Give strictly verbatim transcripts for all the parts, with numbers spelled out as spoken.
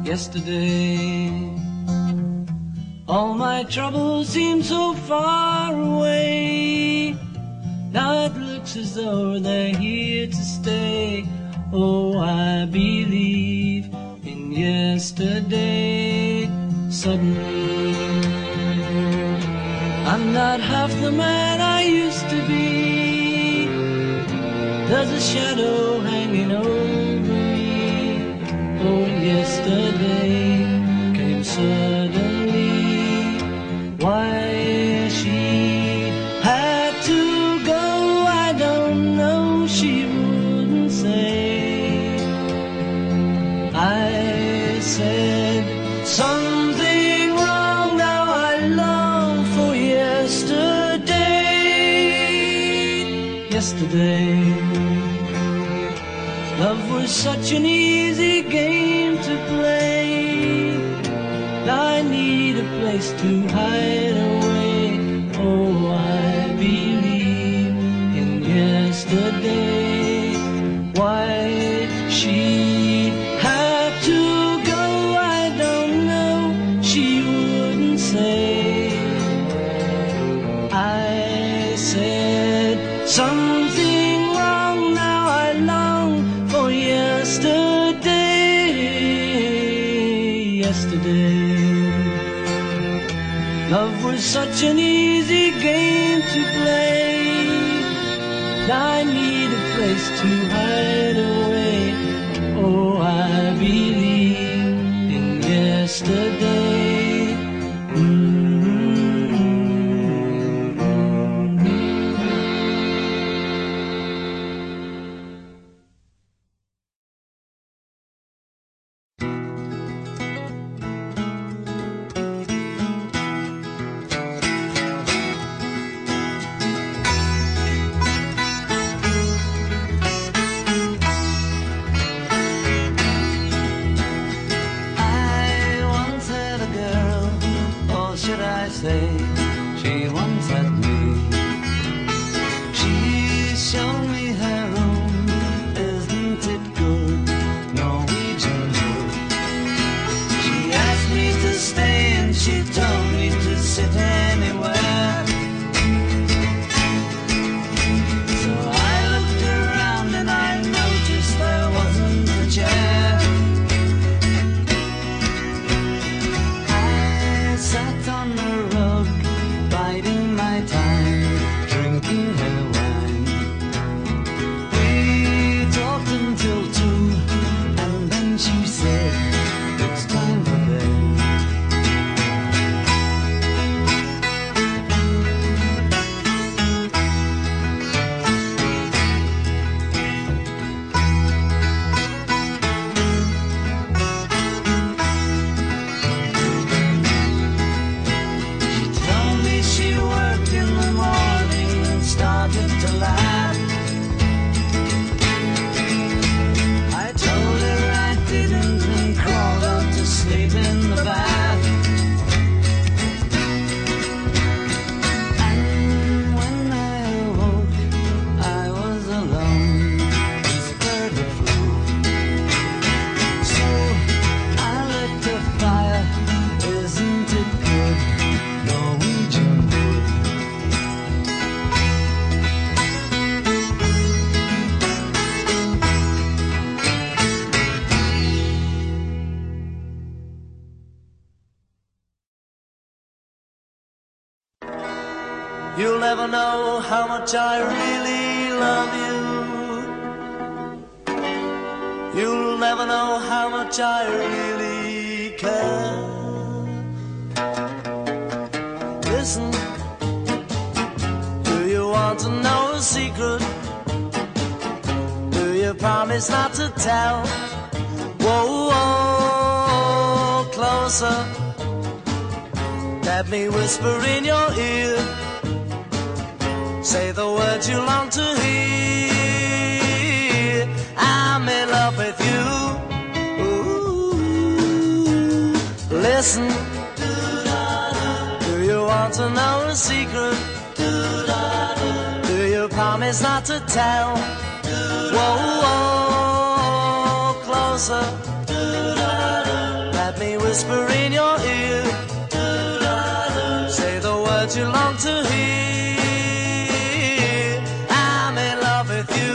yesterday. All my troubles seem so far away. Now it looks as though they're here to stay. Oh, I believe in yesterday. Suddenly, I'm not half the man I used to be. There's a shadow hanging over me. Oh, yesterday came suddenly. Why she had to go, I don't know, she wouldn't say. I said something wrong, now I long for yesterday. Yesterday, love was such an easy game to play. Now I need a place to hide away. Oh, I believe in yesterday. Why she had to go, I don't know, she wouldn't say. I said something wrong, now I long for yesterday. Yesterday, love was such an easy game to play. Now I need a place to hide away. Oh, I believe in yesterday. She once had me. She showed me her room. Isn't it good? Norwegian wood. She asked me to stay and she told me to sit anywhere. So I looked around and I noticed there wasn't a chair. I sat on the rug, biding my time, drinking her wine. We talked until two, and then she said, it's time for bed. To laugh. I told her I didn't and crawled out to sleep in the bath. And when I awoke, I was alone. This bird had flew. So I lit a fire. Isn't it good? Norwegian wood. You'll never know how much I really love you. You'll never know how much I really care. Listen, do you want to know a secret? Do you promise not to tell? Whoa, whoa, closer. Let me whisper in your ear. Say the words you long to hear. I'm in love with you. Ooh. Listen, do you want to know a secret? Do you promise not to tell? Whoa, whoa, closer. whisper in your ear. Say the words you long to hear. I'm in love with you.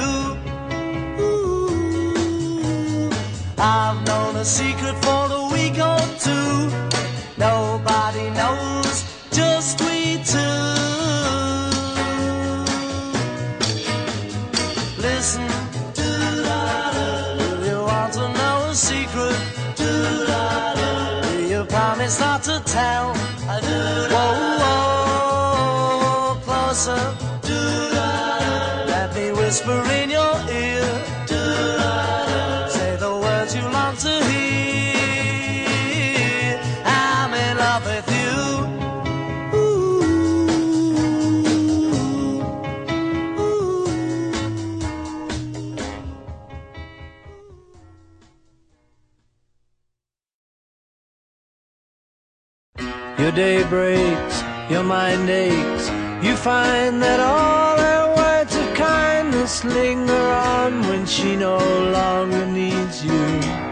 Ooh, I've known a secret for a week or two. Nobody knows, just we two. Listen, do you want to know a secret? Do you promise not to tell? Whoa, whoa, closer. Let me whisper in your ear. Say the words you long to hear. I'm in love with you. Your day breaks, your mind aches. You find that all her words of kindness linger on when she no longer needs you.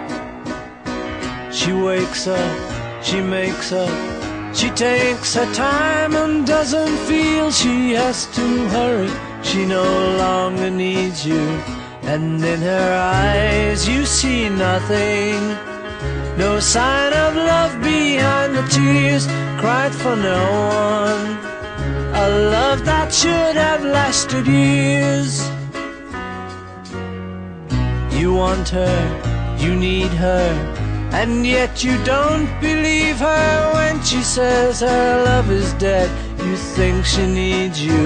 She wakes up, she makes up, she takes her time and doesn't feel she has to hurry. She no longer needs you. And in her eyes you see nothing. No sign of love behind the tears cried for no one. A love that should have lasted years. You want her, you need her, and yet you don't believe her when she says her love is dead. You think she needs you.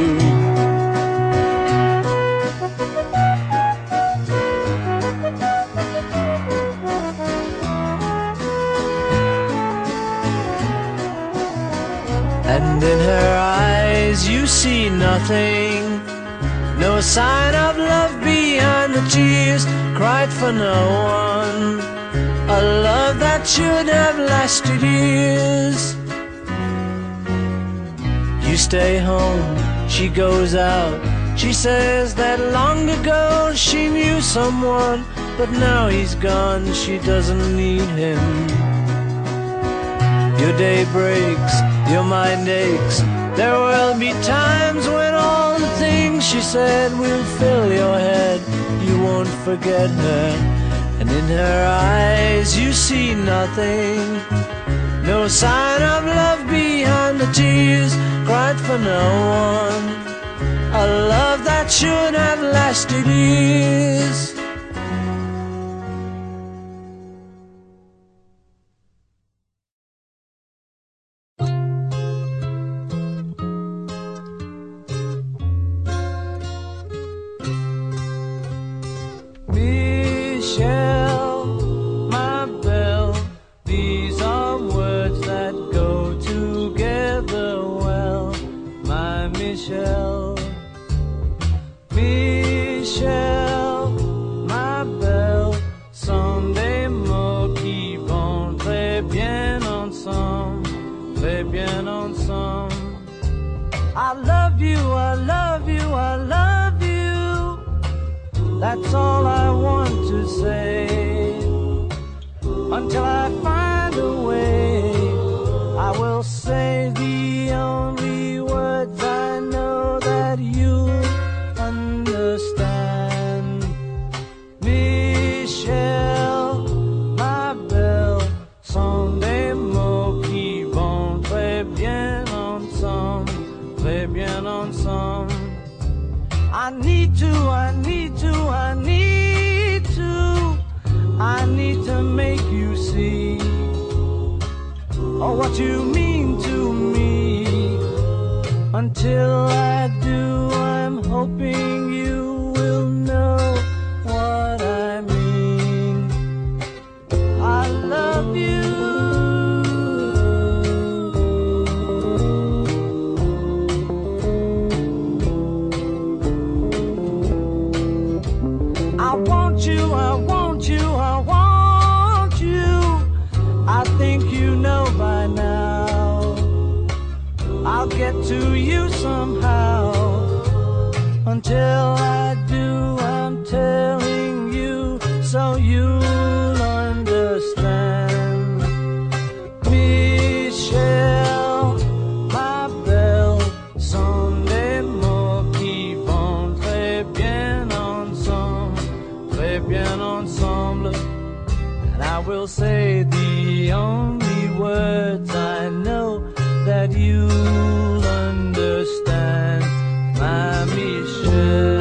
And in her eyes you see nothing. No sign of love behind the tears cried for no one. A love that should have lasted years. You stay home, she goes out. She says that long ago she knew someone, but now he's gone, she doesn't need him. Your day breaks, your mind aches. There will be times when all the things she said will fill your head. You won't forget her, and in her eyes you see nothing. No sign of love behind the tears cried for no one. A love that should have lasted years. That's all I want to say. Until I find a way, I will say the only words I know that you understand. Michelle, ma belle, sont des mots qui vont très bien ensemble, très bien ensemble. I need to, I need to, I need to, I need to make you see oh, what you mean to me. Until I do, I'm hoping you will know what I mean. I love you. I want you, I want you, I want you. I think you know by now. I'll get to you somehow. Until I do, I'm telling you so you'll understand. will say the only words I know that you'll understand, my Michelle.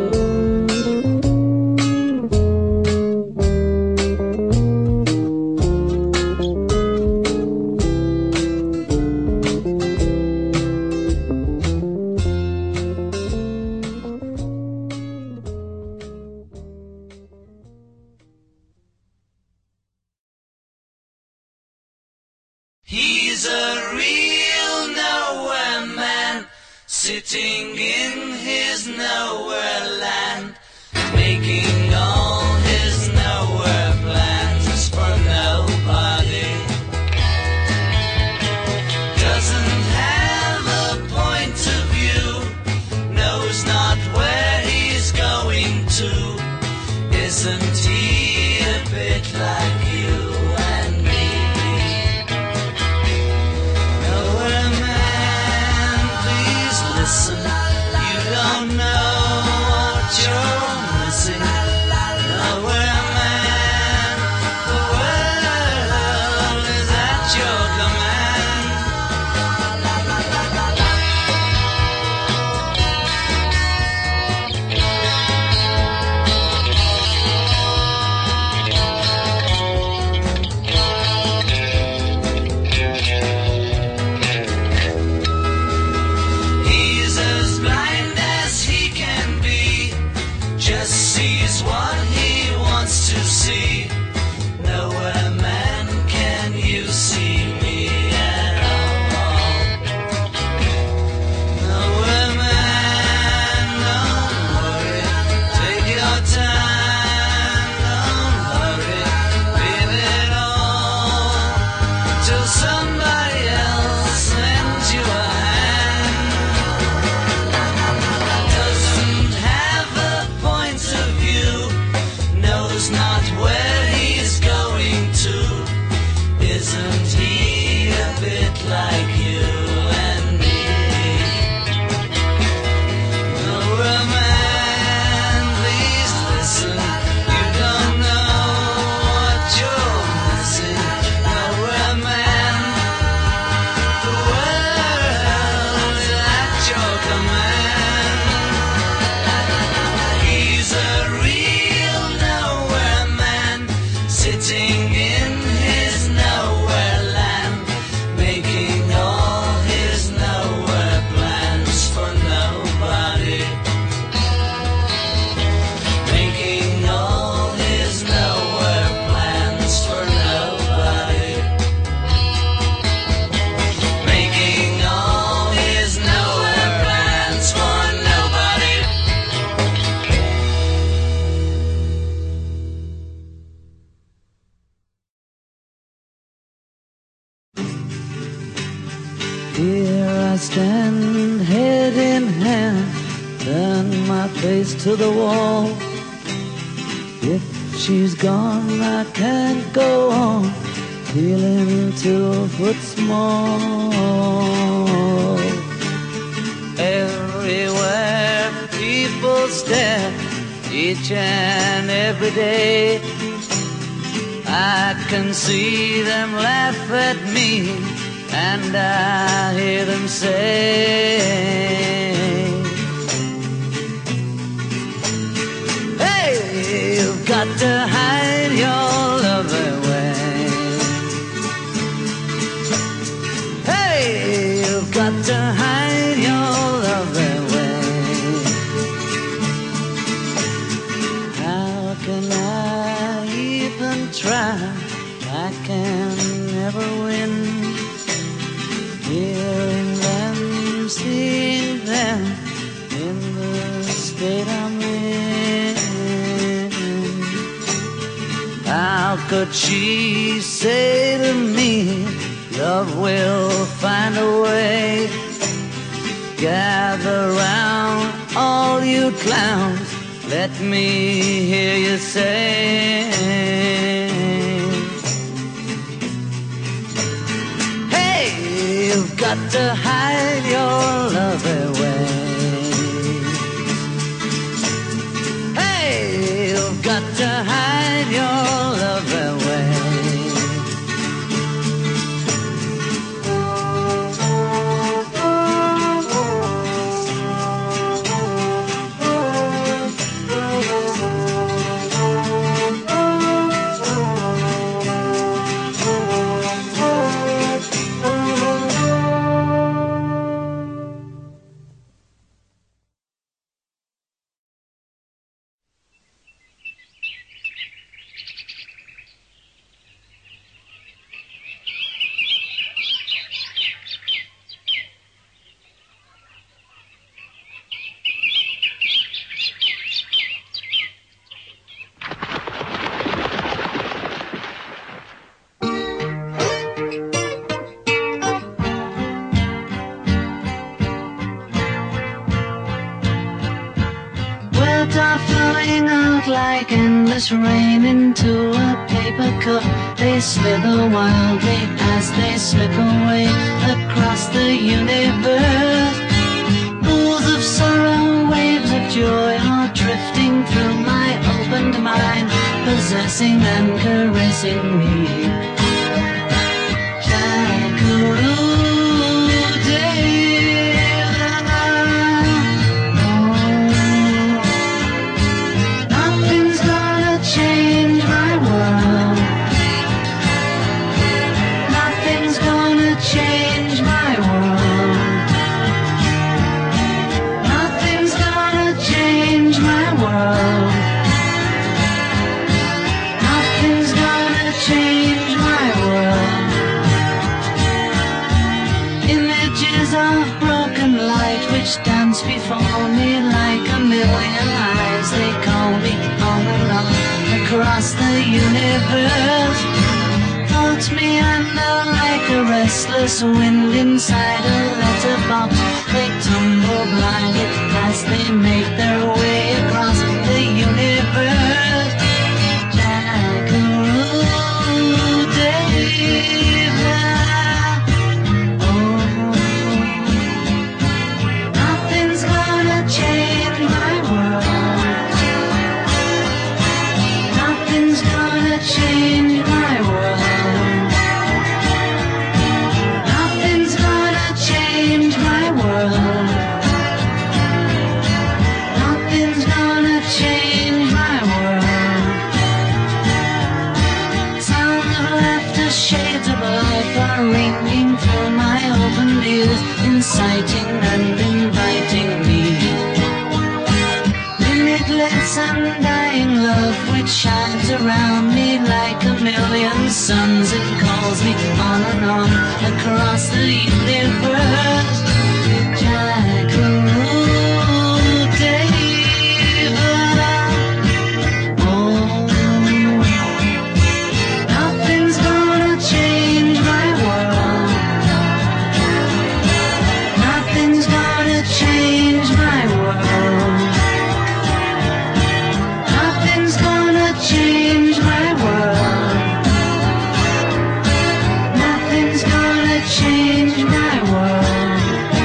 He's a real nowhere man, sitting in his nowhere land, making all his nowhere plans for nobody. Doesn't have a point of view, knows not where he's going to. Isn't he a bit like you and me? Nowhere man, please listen. You don't know what you're missing. Nowhere man, the world is at your command. He's as blind as he can be, just sees what he wants to see. Nowhere man, can you see me at all? Nowhere man, don't worry, take your time, don't hurry, leave it all till somebody else lends you a hand. Doesn't have a point of view, knows not where he's going to. Isn't he a bit like you and me? Nowhere man, please listen. You don't know what you're missing. Nowhere man, the world is at your command. He's a real nowhere man, sitting in his nowhere land, making all his nowhere plans for nobody. Making all his nowhere plans for nobody. Making all his nowhere plans for nobody. Here I stand, head in hand, turn my face to the wall. If she's gone, I can't go on, feeling two foot small. Everywhere people stare, each and every day. I can see them laugh at me, and I hear them say, hey, you've got to hide your love away. Hey, you've got to hide your love away. How can I even try? I can never win. Hearing them, seeing them in the state I'm in. How could she say to me, love will find a way? Gather round, all you clowns, let me hear you say, you've got to hide your love away. Hey, you've got to hide your love away. words are flowing out like endless rain into a paper cup. They slither wildly as they slip away across the universe. Pools of sorrow, waves of joy are drifting through my opened mind, possessing and caressing me. Jackaroo. Dance before me like a million eyes. They call me on and on across the universe. Thoughts meander like a restless wind inside a letterbox. They tumble blindly as they make their way across the universe. Jackaroo David. Ringing through my open ears, inciting and inviting me. Limitless undying love which shines around me like a million suns. It calls me on and on across the universe. Jackaroo David. Oh, nothing's gonna change my world. Nothing's gonna change my world. Nothing's gonna change my world. Nothing's gonna change my world.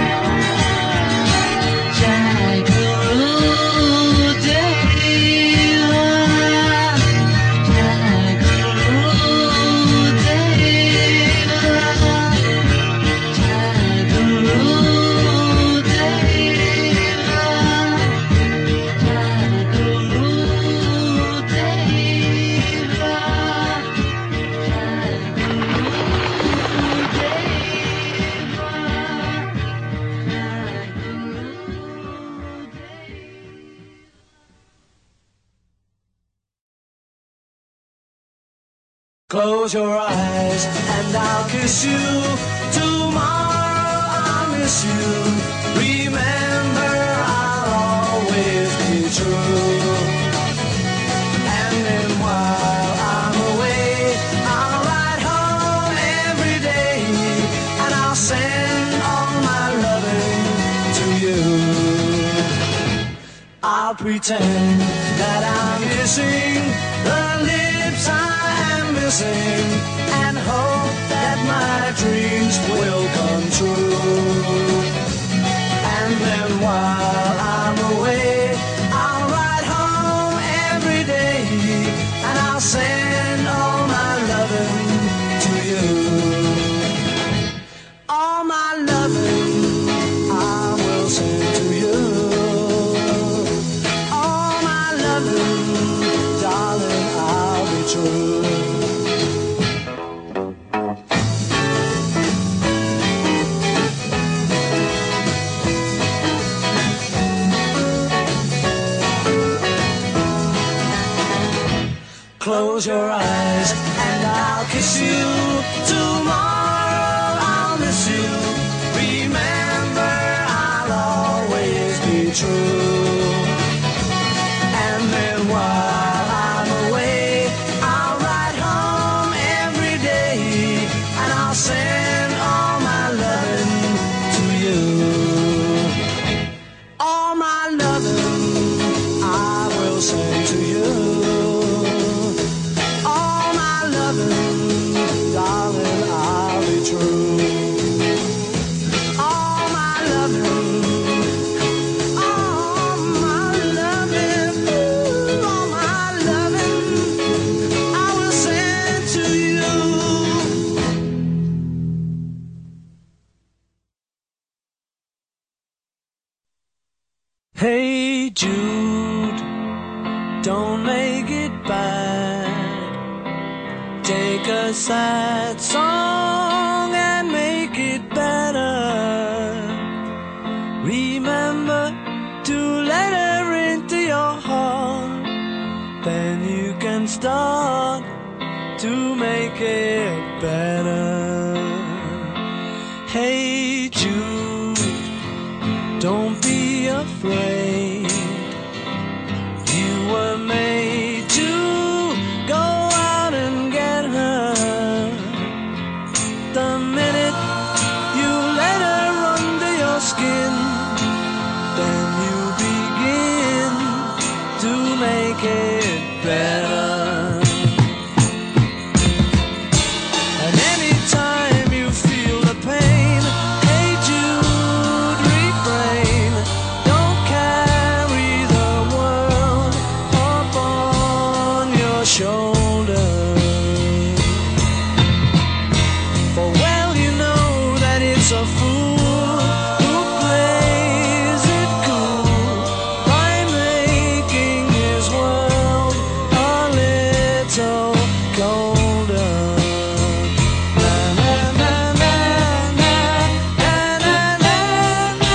Jackaroo David. Jackaroo David. Jackaroo David. Jackaroo Close your eyes and I'll kiss you. Tomorrow I'll miss you. Remember, I'll always be true. And then while I'm away, I'll ride home every day, and I'll send all my loving to you. I'll pretend that I'm kissing the lips I and hope that my dreams will come true. And then while I'm away, I'll ride home every day, and I'll send all my loving to you. All my loving I will send to you. All my loving, darling, I'll be true. Close your eyes and I'll kiss you. Tomorrow I'll miss you. Remember, I'll always be true. And then while I'm away, I'll ride home every day, and I'll send all my loving to you. All my loving I don't make it bad. Take a sad song and make it better. Remember to let her into your heart. Then you can start to make it better. Hey Jude, don't be afraid. You were made to go out and get her. The minute you let her under your skin, then you begin to make it better. And anytime you feel the pain, hey Jude, refrain. Don't carry the world up on your shoulder. For well you know that it's a fool who plays it cool by making his world a little colder. Na, na, na, na, na, na, na, na, na.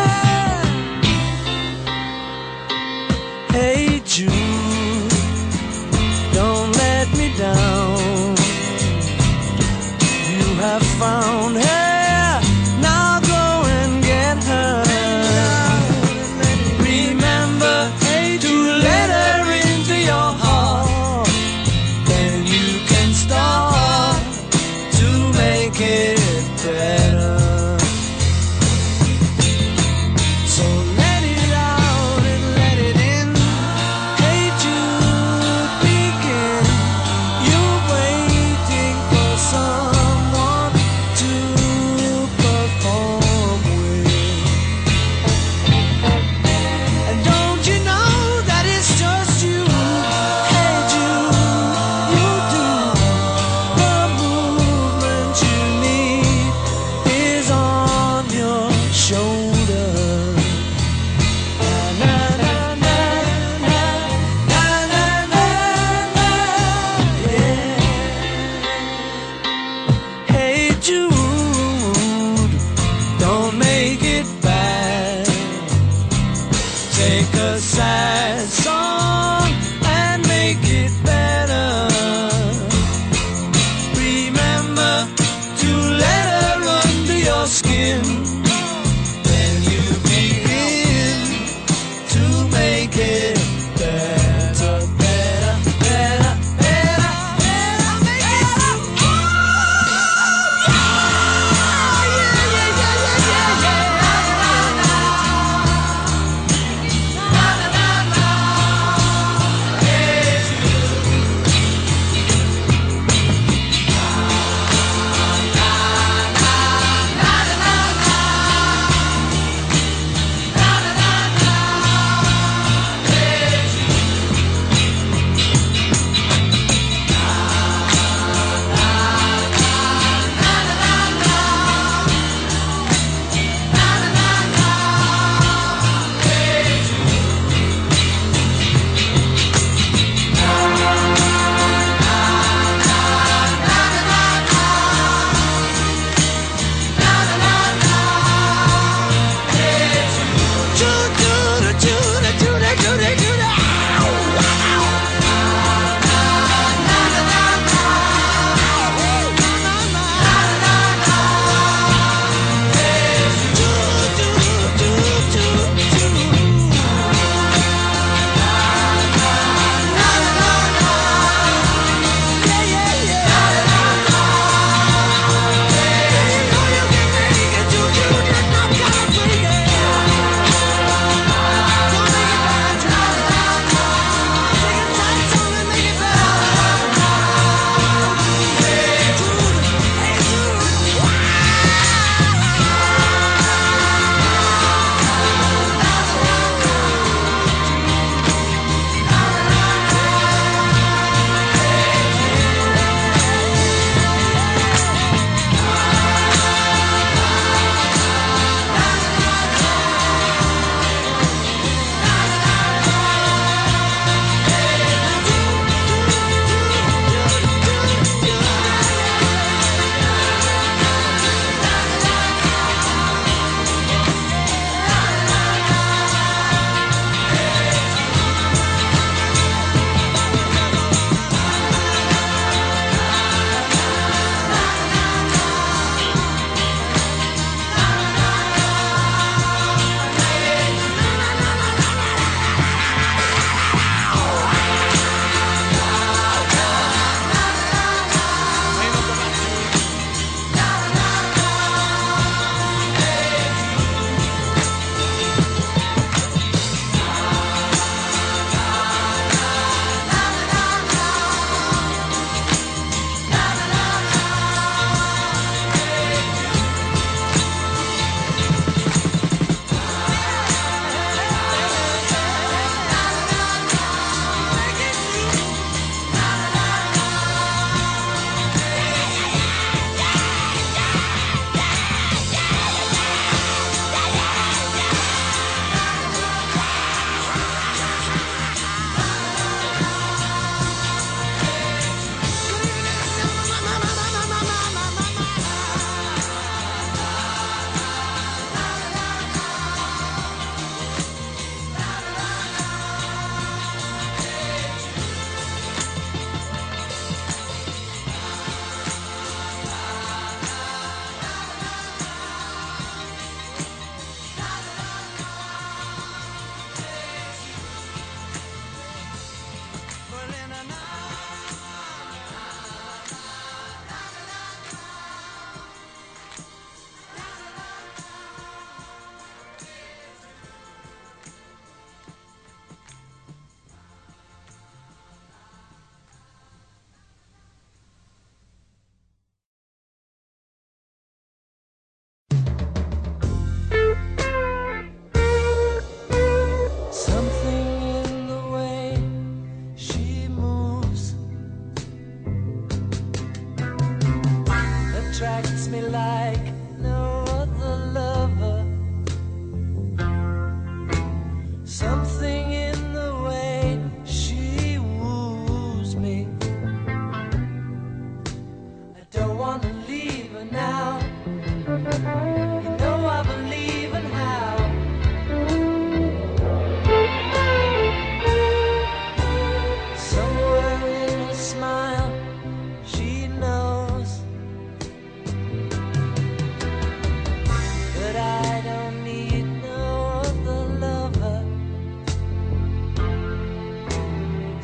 Hey Jude, don't let me down. You have found her, now go and get her. Remember to let her into your heart. Then you can start to make it better. So let it out and let it in. Hey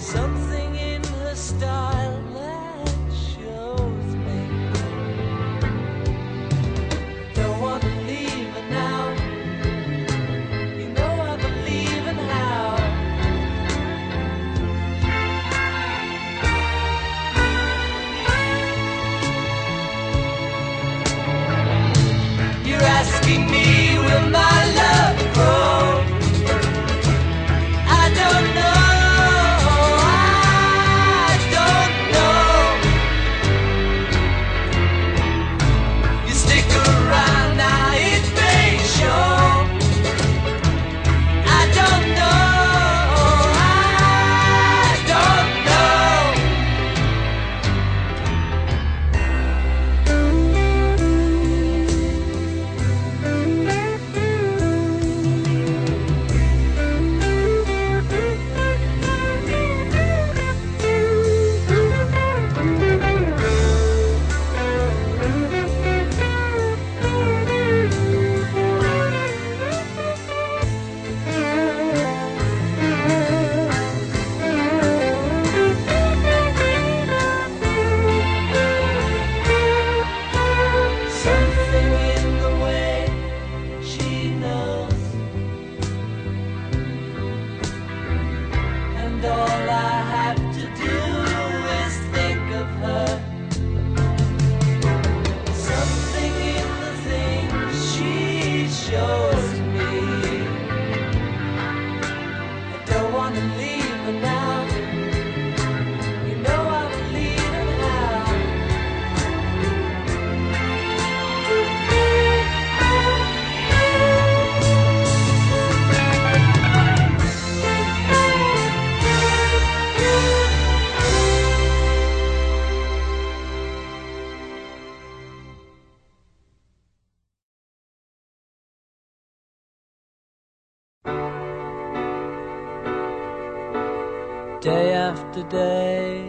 something in her style that shows me. Don't want to leave her now. You know I believe in how. You're asking me, will my love grow? I don't know. I don't know. You stick around now, it may show. I don't know. I don't know. Something in the way she knows, and all I have to do is think of her. Something in the things she shows me. I don't want to leave her now. You know I believe in how. Day after day,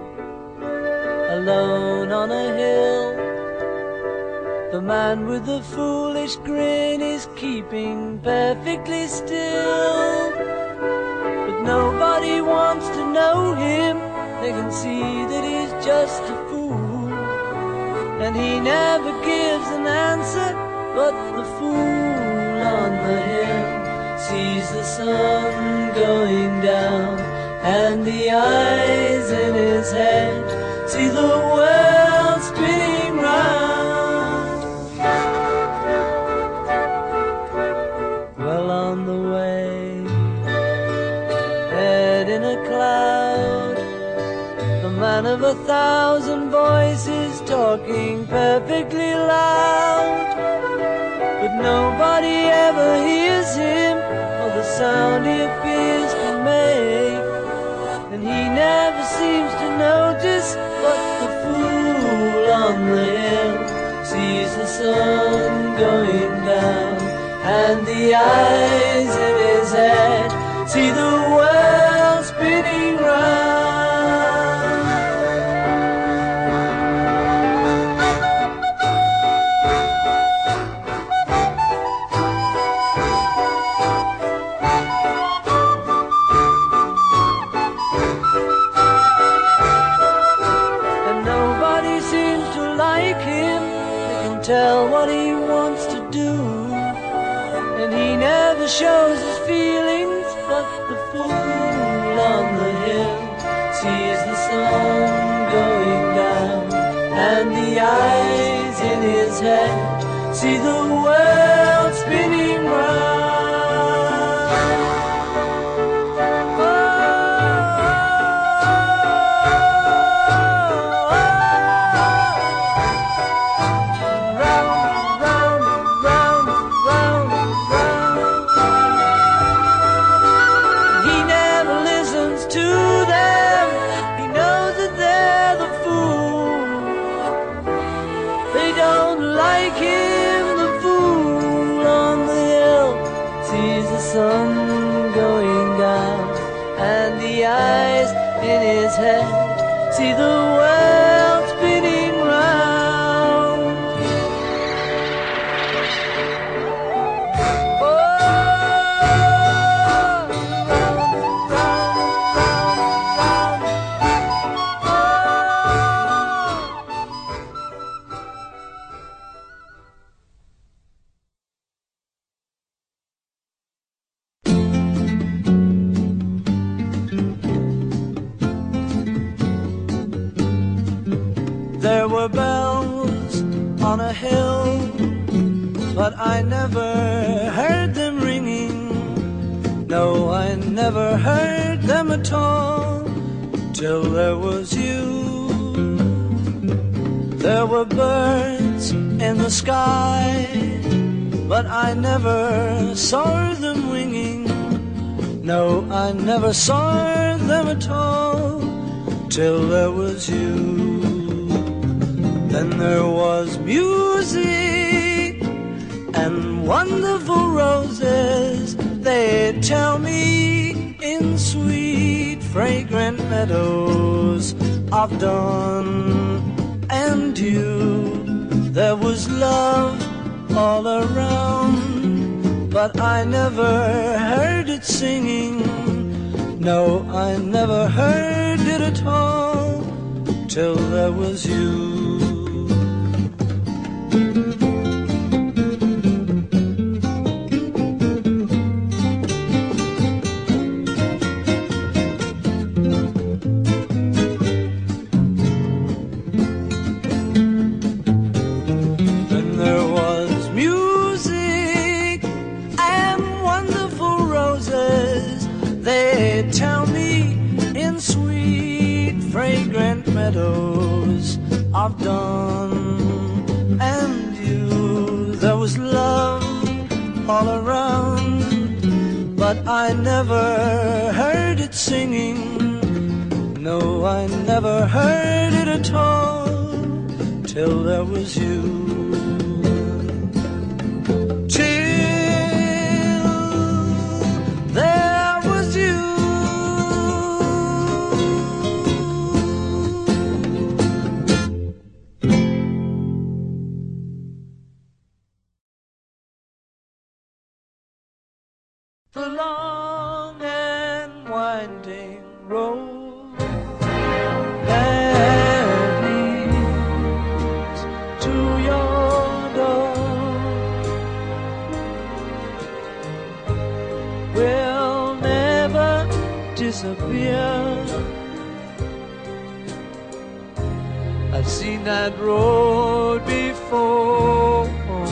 alone on a hill, the man with the foolish grin is keeping perfectly still. But nobody wants to know him. They can see that he's just a fool, and he never gives an answer. But the fool on the hill sees the sun going down, and the eyes in his head see the world spinning round. Well on the way, head in a cloud, the man of a thousand voices talking perfectly loud. But nobody ever hears him, or the sound he appears to make. And he never seems to notice, but the fool on the hill sees the sun going down, and the eyes in his head see the world spinning round. Tell what he wants to do, and he never shows his feelings. But the fool on the hill sees the sun going down, and the eyes in his head see the world spinning round. Sun going down, and the eyes in his head see the world spinning round. Oh, round, round, round, round. There were bells on a hill, but I never heard them ringing. No, I never heard them at all, till there was you. There were birds in the sky, but I never saw them winging. No, I never saw them at all, till there was you. Then there was music and wonderful roses, they tell me, in sweet fragrant meadows of dawn and dew. There was love all around, but I never heard it singing. No, I never heard it at all, till there was you. Meadows of dawn and you. There was love all around, but I never heard it singing. No, I never heard it at all, till there was you. The long and winding road that leads to your door will never disappear. I've seen that road before.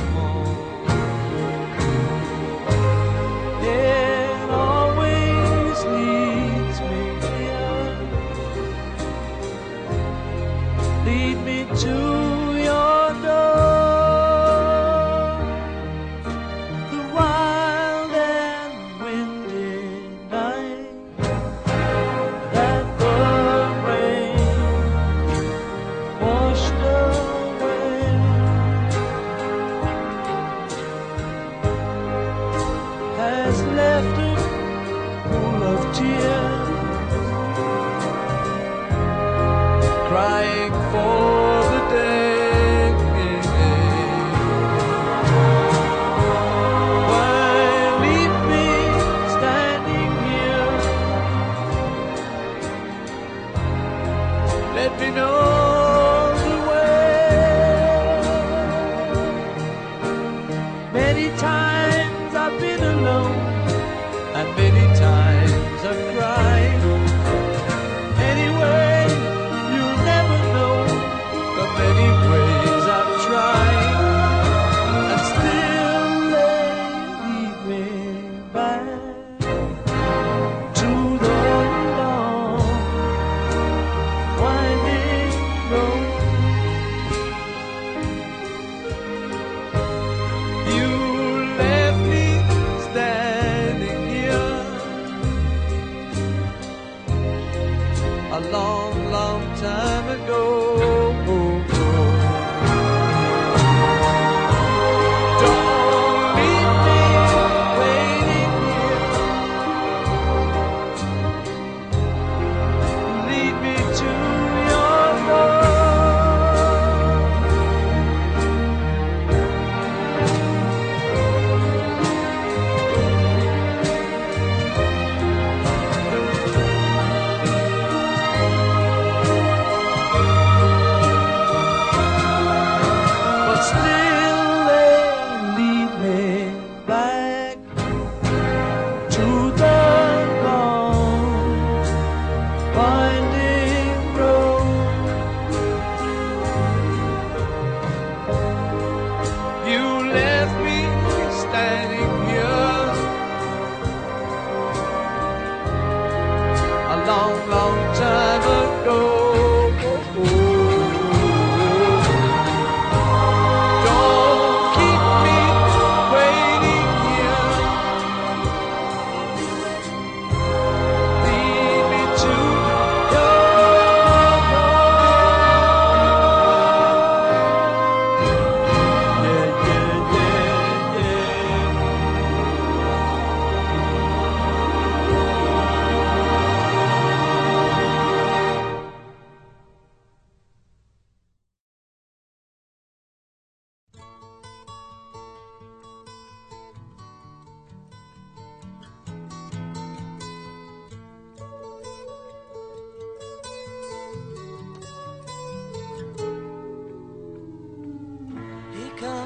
To your door, the wild and windy night that the rain washed away has left a pool of tears, crying for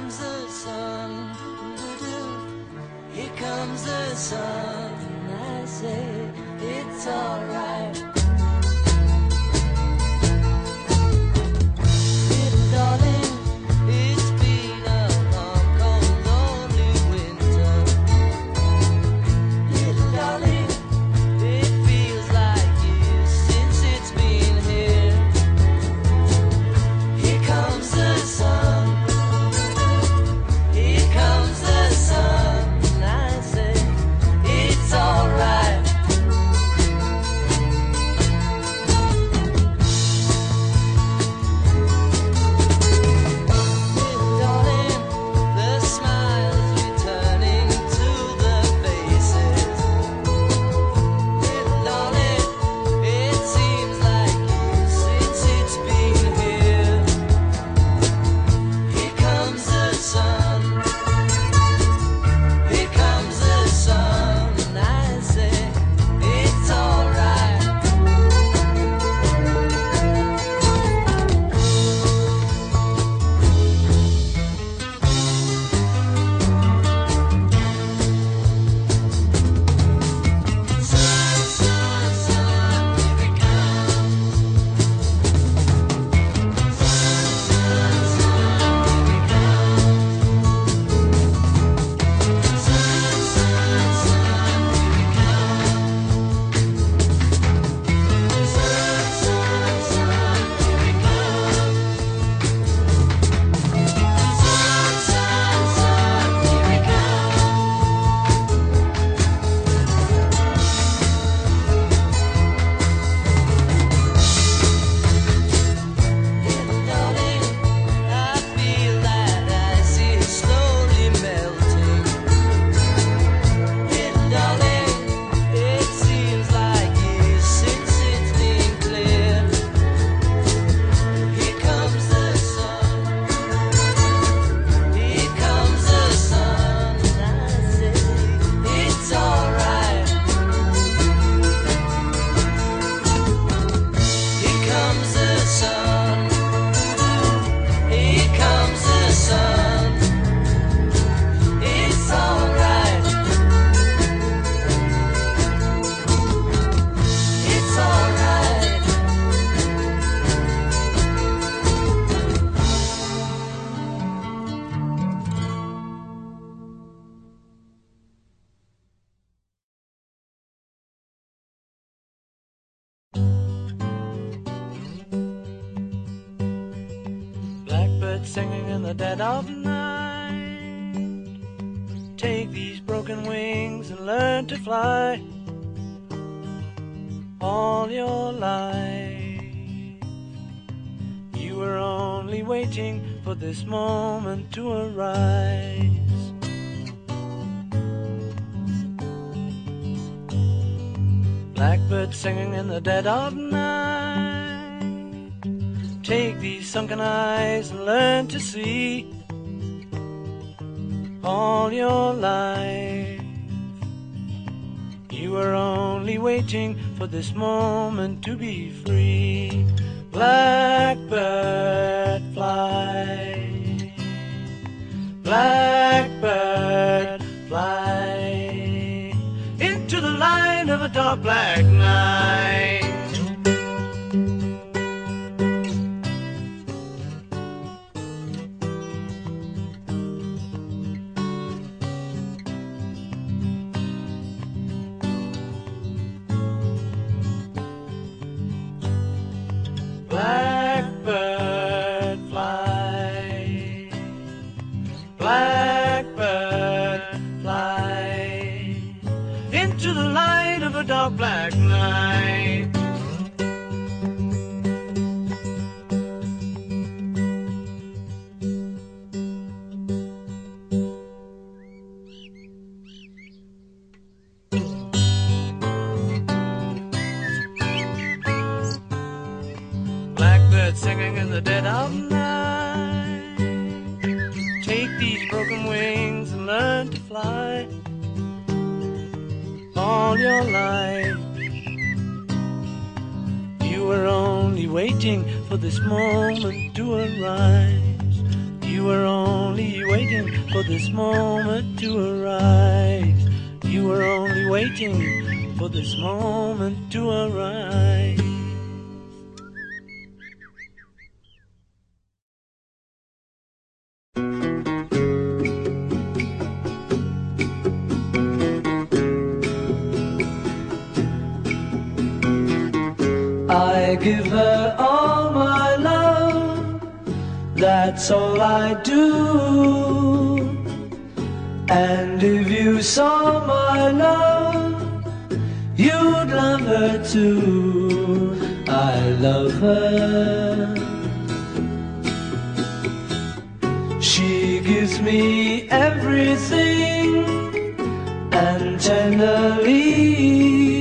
comes the sun, here comes the sun, I say it's alright. Little darling, it's been a long, cold, lonely winter. Little darling, it feels like years since it's been here. Here comes the sun, here comes the sun, I say it's alright. Little darling, the smiles returning to the faces. Little darling, it seems like years since it's been here. Here comes the sun, here comes the sun, I say it's alright. Sun, sun, sun, here it comes. Sun, sun, sun, here it comes. Sun, sun, sun, here it comes. Sun, sun, sun, here it comes. Sun, sun, sun, here it Little darling, I feel that ice is slowly melting. Little darling, it seems like years since it's been clear. Here comes the sun, here comes the sun, I say it's alright. Here comes the sun, here comes the sun, it's alright. It's alright. Blackbird singing in the dead of night. Take these broken wings and learn to fly. All your life you were only waiting for this moment to arise. Blackbird singing in the dead of night. Take these sunken eyes and learn to see. All your life you were only waiting for this moment to be free. Blackbird fly, blackbird fly into the light of a dark black night. Blackbird fly, blackbird fly into the light of a dark black night. Blackbird singing in the dead of night. Take these broken wings and learn to fly. All your life you were only waiting for this moment to arise. You were only waiting for this moment to arise. You were only waiting for this moment to arise. I give her all my love, that's all I do. And if you saw my love, you'd love her too. I love her. She gives me everything, and tenderly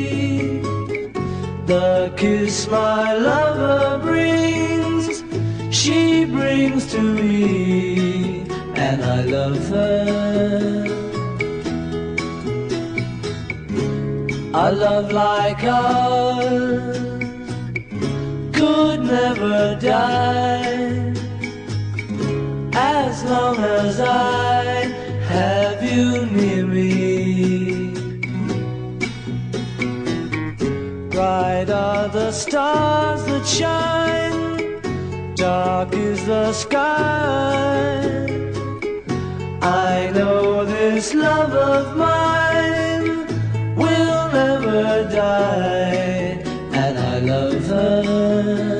the kiss my lover brings, she brings to me, and I love her. A love like ours could never die, as long as I have you near me. Bright are the stars that shine, dark is the sky. I know this love of mine will never die, and I love her.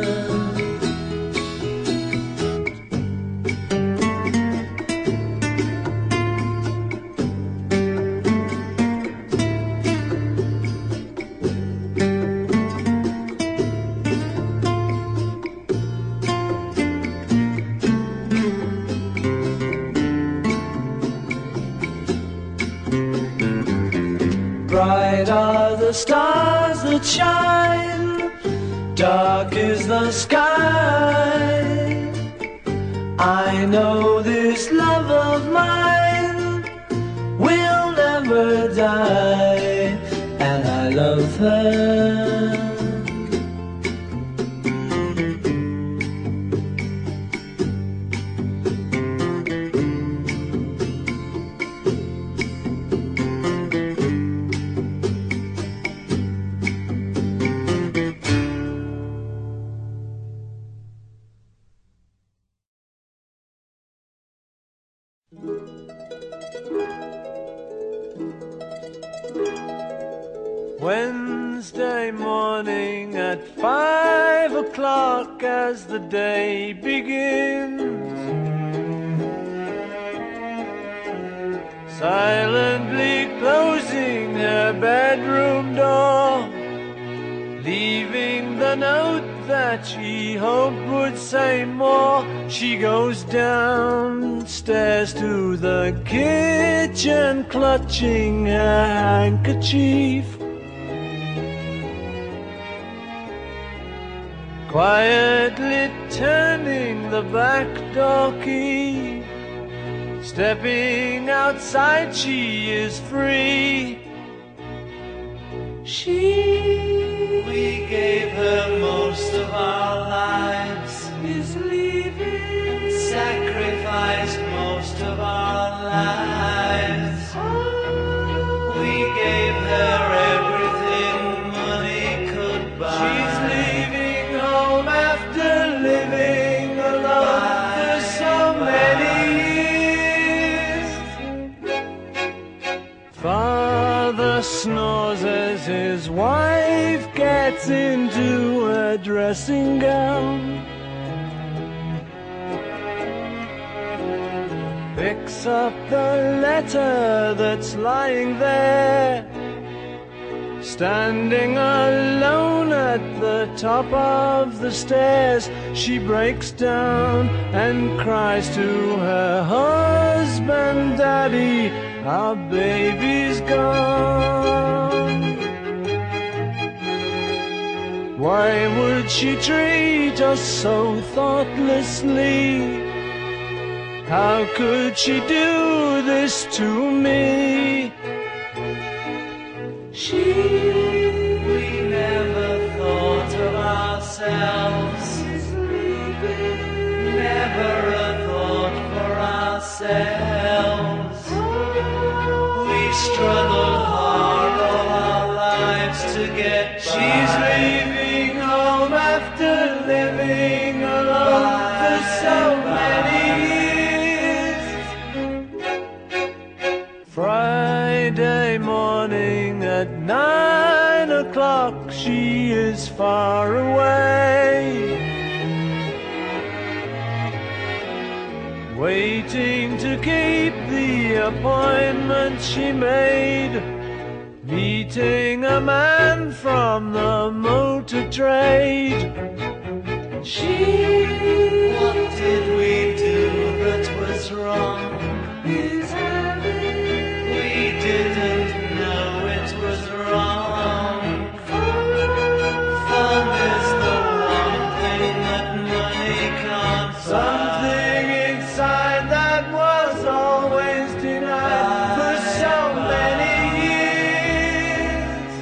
Bright are the stars that shine, dark is the sky. I know this love of mine will never die, and I love her. Wednesday morning at five o'clock as the day begins, silently closing her bedroom door, leaving the note that she hoped would say more. She goes downstairs to the kitchen, clutching her handkerchief, quietly turning the back door key. Stepping outside, she is free. She, we gave her most of our lives, is leaving, sacrificed most of our lives. We gave her everything money could buy. She's leaving home after living alone for so many years. Father snores as his wife gets into a dressing gown, picks up the letter that's lying there. Standing alone at the top of the stairs, she breaks down and cries to her husband, "Daddy, our baby's gone." Why would she treat us so thoughtlessly? How could she do this to me? She, we never thought of ourselves, never a thought for is far away, waiting to keep the appointment she made, meeting a man from the motor trade. She, what did we do that was wrong? is having We didn't know it was wrong. Fun is the one thing that money can't buy. something inside that was always denied for so many years.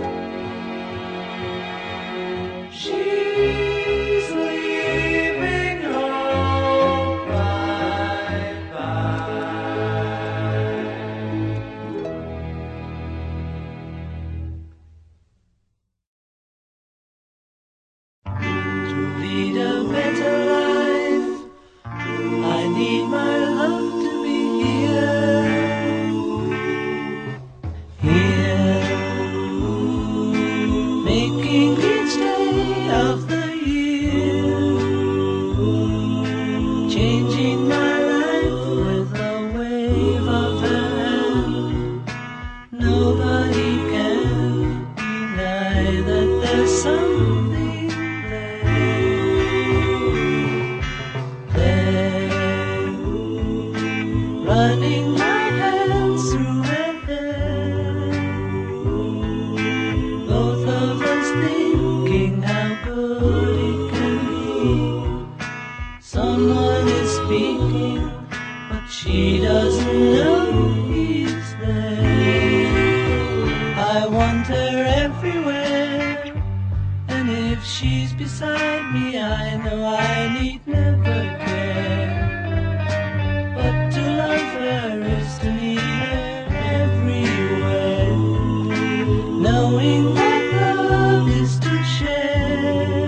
She's leaving home. Bye bye. To lead a better life, I need my love to be here, here, making each day of the year, changing my life with a wave of her hand. Nobody can deny that there's something there, there, running my hands through her hair, both of us thinking how good it can be. Someone is speaking, but she doesn't know he's there. I want her everywhere, and if she's beside me, I know I need never care. But to love her is to need her everywhere, knowing that love is to share,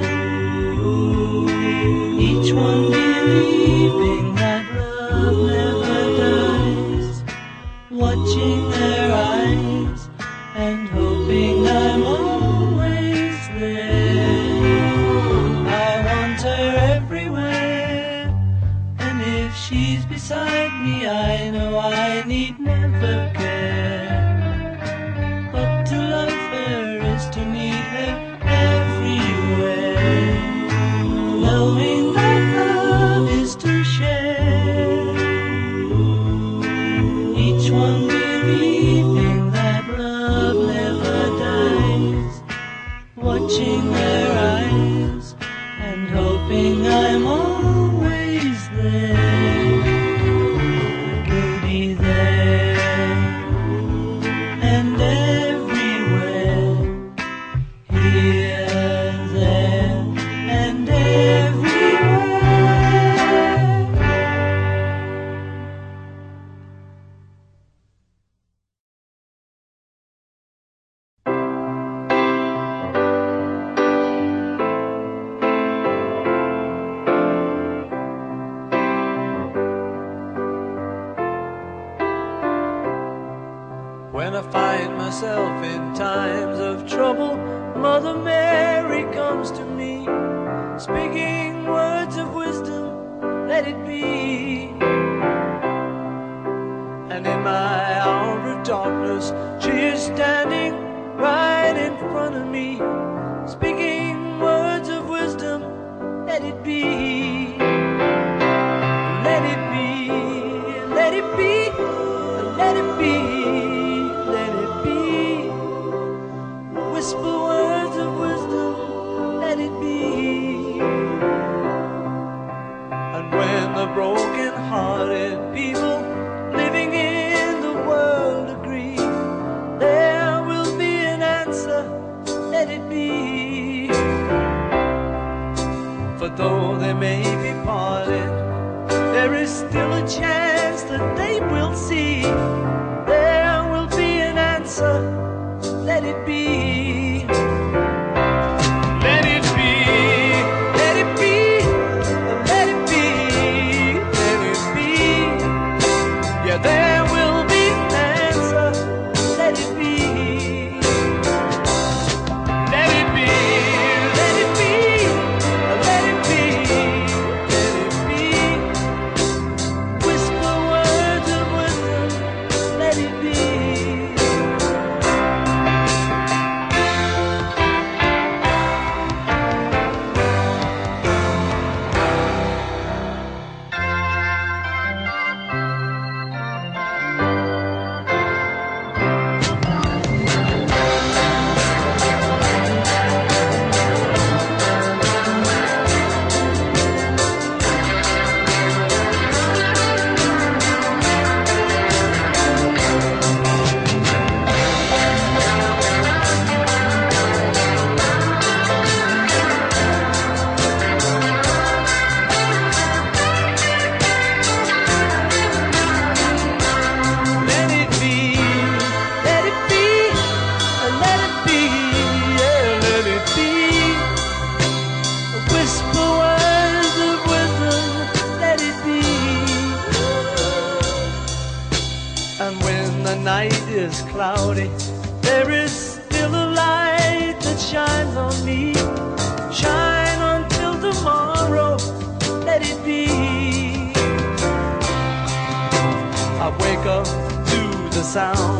each one believing that love never dies, watching their eyes and hoping I'm always there. I want her everywhere, and if she's beside me, I know I need never care. But to love her is to need her everywhere, knowing that love is to share, each one believing that love never dies, watching their eyes and hoping I'm always there. We'll be there and everywhere, here, there, and everywhere. When I find myself in times of trouble, Mother Mary comes to me, speaking words of wisdom, let it be. And in my hour of darkness, she is standing right in front of me, speaking words of wisdom, let it be. Let it be, let it be, let it be. Whisper words of wisdom, let it be. And when the broken-hearted people living in the world agree, there will be an answer, let it be. For though they may be parted, there is still a chance that they will see. There will be an answer, let it be. Let it be, let it be, let it be, let it be. Yeah, there will be an answer, let it be. Let it be, is cloudy, there is still a light that shines on me. Shine until tomorrow, let it be. I wake up to the sound